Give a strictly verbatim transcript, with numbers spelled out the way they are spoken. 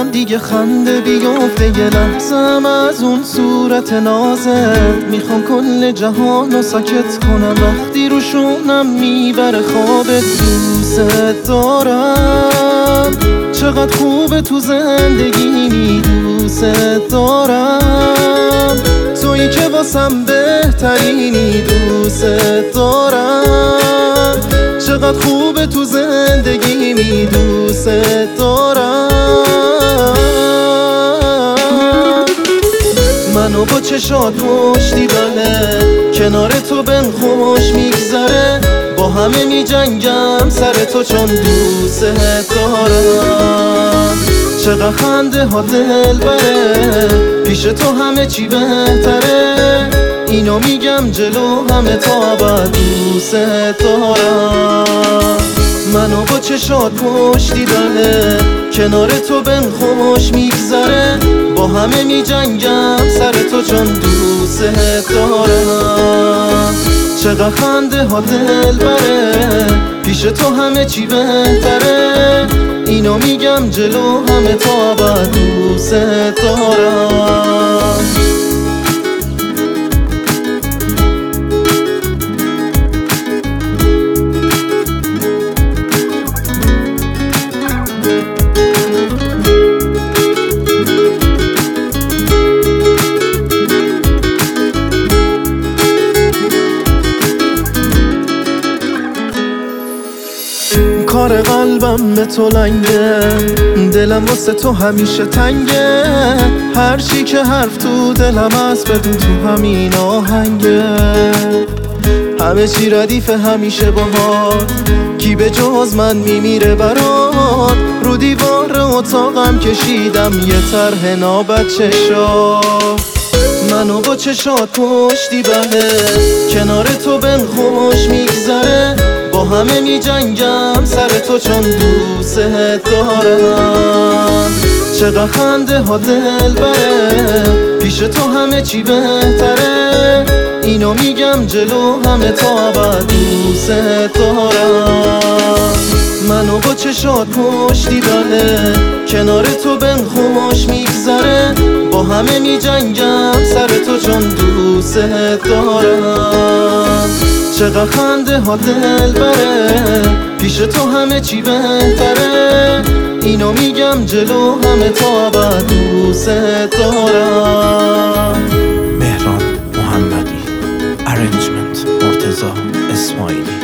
ندارم دیگه خنده بیفته، یه لحظم از اون صورت نازت میخوام کل جهان رو ساکت کنم. وقتی رو شونم میبره خوابت، دوست دارم چقدر خوبه تو زندگی، دوست دارم تویی که واسم بهترینی، دوست دارم چقدر خوبه تو زندگی می، دوست دارم. منو با چشات پشتیبانه کنار تو بهم خوش میگذره، با همه می جنگم سر تو چون دوست دارم. چقدر خنده ها دل بره، پیش تو همه چی بهتره، اینو میگم جلو همه تا ابد دوست دارم. منو با چشات پشتیبانه کنار تو بهم خوش میگذره، با همه می جنگم سر تو چون دوست دارم. چقدر خنده ها دل بره، پیش تو همه چی بهتره، اینو میگم جلو همه تا ابد دوست دارم. کار قلبم به تو لنگه، دلم واسه تو همیشه تنگه، هر چی که حرف تو دلم هست بدون تو همین آهنگه. همه چی ردیف همیشه باهات، کی به جز من میمیره برات، رو دیوار اتاقم کشیدم یه طرح نابچشا. منو با چشات پشتیبانه کنار تو بهم خوش میگذره، با همه می جنگم سر تو چون دوست دارم. چقدر خنده ها دل بره، پیش تو همه چی بهتره، اینو میگم جلو همه تا ابد دوست دارم. منو با چشات پشتیبانه کنار تو بهم خوش میگذره، با همه می جنگم سر تو چون دوست دارم. چقدر خنده ها دل بره، پیش تو همه چی بهتره، اینو میگم جلو همه تا ابد دوست دارم. مهران محمدی، ارنجمنت مرتضی اسماعیلی.